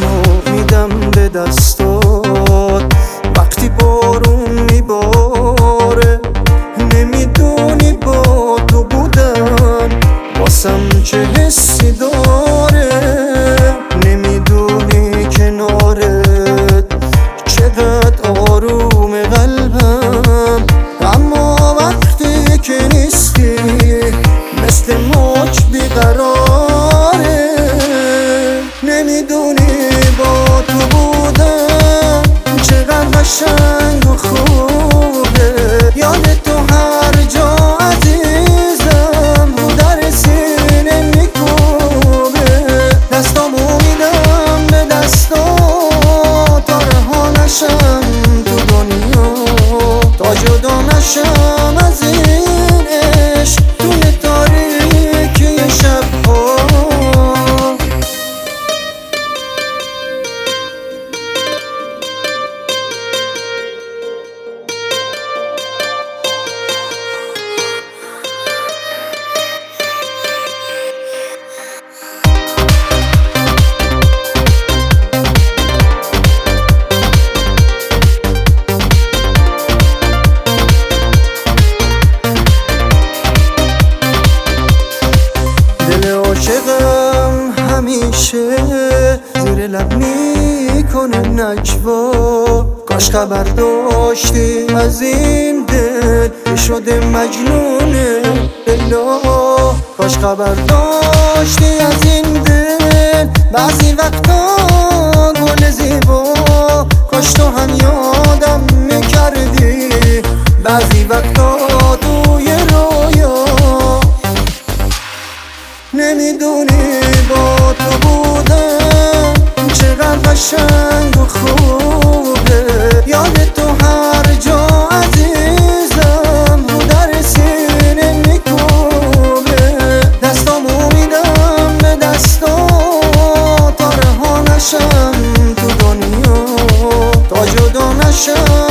دلمو میدم به دستات وقتی بارون میباره. نمیدونی با تو بودن واسم چه حسی داره. نمیدونی کنارت چقدر آروم قلبم، اما وقتی که نیستی مثل موج بیقراره. نمیدونی با تو بودن چقدر قشنگ و خوبه. یاد تو هر جا عزیزم رو در سینه میکوبه. دستامو میدم به دستات تا رها نشم تو دنیا، تا جدا نشم از این عشق توی تاریکی شبها. عاشقم همیشه زیر لب میکنه نجوا. کاش خبر داشتی از این دل که شده مجنون لیلا. کاش خبر داشتی از این دل بعضی وقتا گل زیبا. کاش تو هم یادم میکردی بعضی وقتا توی رویا. نمیدونی با تو بودن چقدر قشنگ و خوبه. یاد تو هر جا عزیزم رو در سینه میکوبه. دستامو میدم به دستات تا رها نشم تو دنیا، تا جدا نشم